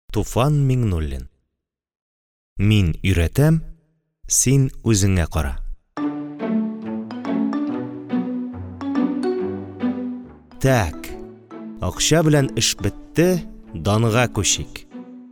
Туфан Миңнуллин. Мин үйрәтәм, син үзеңә кара. Так, акча белән эш бетте, данга күчик.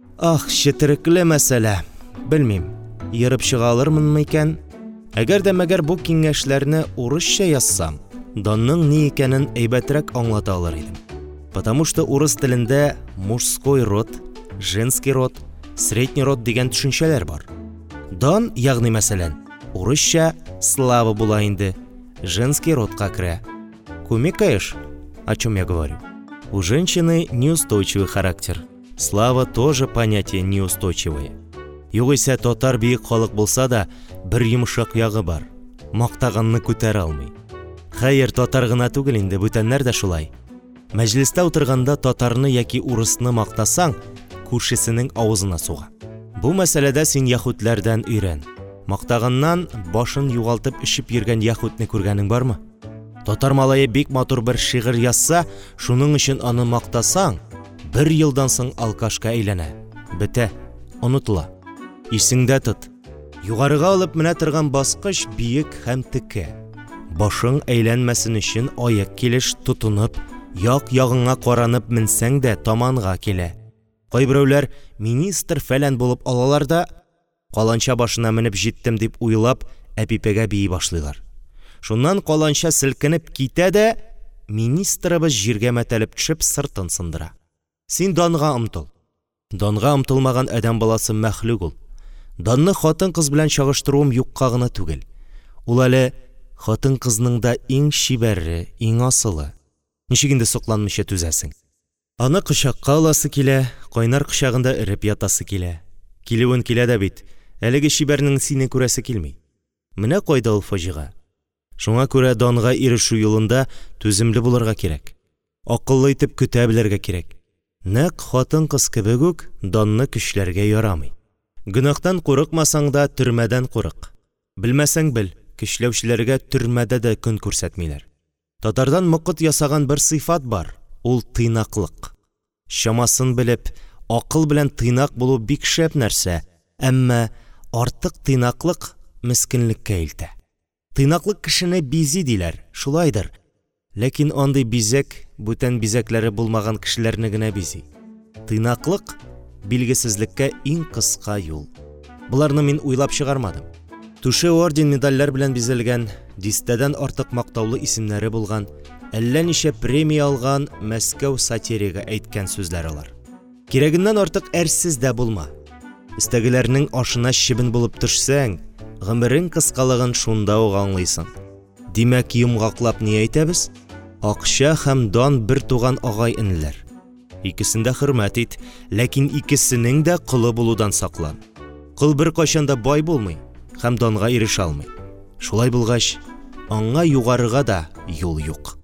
Четерекле мәсьәлә. Белмим, йөреп чыга алырмынмы икән? Әгәр дә мәгәр бу киңәшләрне урысча язсам, данның ни икәнен әйбәтрәк аңлата алыр идем. Потому что урыс телендә мужской род, женский род, средний род дигән төшенчәләр бар. Дан, ягъни мәсәлән, урысча слава була инде, женский родка керә. Кумекаешь, о чем я говорю? У женщины неустойчивый характер. Слава тоже понятие неустойчивое. Югыйсә татар биек халык булса да, бер йомшак ягы бар. Мактаганны күтәрә алмый. Хәер, татар гына түгел инде, бүтәннәр дә шулай. Мәҗлестә утырганда татарны яки урысны мактасаң, күршесенең авызына суга. Бу мәсьәләдә син яһүдләрдән өйрән. Мактаганнан башын югалтып ишеп йөргән яһүдне күргәнең бармы? Татар малае бик матур бер шигырь язса, шуның өчен аны мактасаң, бер елдан соң алкашка әйләнә. Бетә, онытыла. Исеңдә тот. Югарыга алып менә торган баскыч биек һәм теке. Башың әйләнмәсен өчен аяк килеш тутынып, як-ягыңа каранып менсәң дә таманга килә. Кайберәүләр министр фәлән булып алалар да, каланча башына менеп җиттем дип уйлап, әпипәгә бии башлыйлар. Шуннан каланча селкенеп китә дә, министрыбыз җиргә мәтәлеп төшеп сыртын сындыра. Син данга омтыл. Данга омтылмаган адәм баласы мәхлук ул. Данны хатын-кыз белән чагыштыруым юкка гына түгел. Ул әле хатын-кызның да иң чибәре, иң асылы. Ничек инде сокланмыйча түзәсең? Аны кочакка аласы килә, кайнар кочагында иреп ятасы килә. Килүен килә дә бит, әлеге чибәрнең сине күрәсе килми. Менә кайда ул фаҗига. Шуңа күрә данга ирешү юлында түземле булырга кирәк. Акыллы итеп көтә белергә кирәк. Нәк хатын-кыз кебек үк данны көчләргә ярамый. Гөнаһтан курыкмасаң да төрмәдән курык. Белмәсәң бел, көчләүчеләргә төрмәдә дә көн күрсәтмиләр. Татардан мокыт ясаган бер сыйфат бар, ул тыйнаклык. Шамасын белеп, акыл белән тыйнак булу бик шәп нәрсә, әмма артык тыйнаклык мискинлеккә илтә. Тыйнаклык кешене бизи диләр, шулайдыр. Ләкин андый бизәк бүтән бизәкләре булмаган кешеләрне генә бизи. Тыйнаклык билгесезлеккә иң кыска юл. Буларны мин уйлап чыгармадым. Тушы орден медальләр белән бизелгән, дистәдән артык мактаулы исемнәре булган, әллә ничә премия алган Мәскәү сатиригы әйткән сүзләр алар. Кирәгеннән артык әрсез дә булма. Истәгеләрнең ашына чебен булып төшсәң, гомерең кыскалыгын шунда ук аңлыйсың. Димәк, йомгаклап ни әйтәбез? Акча һәм дан бер туган агай-энеләр. Икесендә хөрмәт ит, ләкин икесенең дә кылы булудан саклан. Кыл бер кайчанда бай булмый һәм данга ирешә алмый. Шулай булгач, аңа югарыга да юл юк.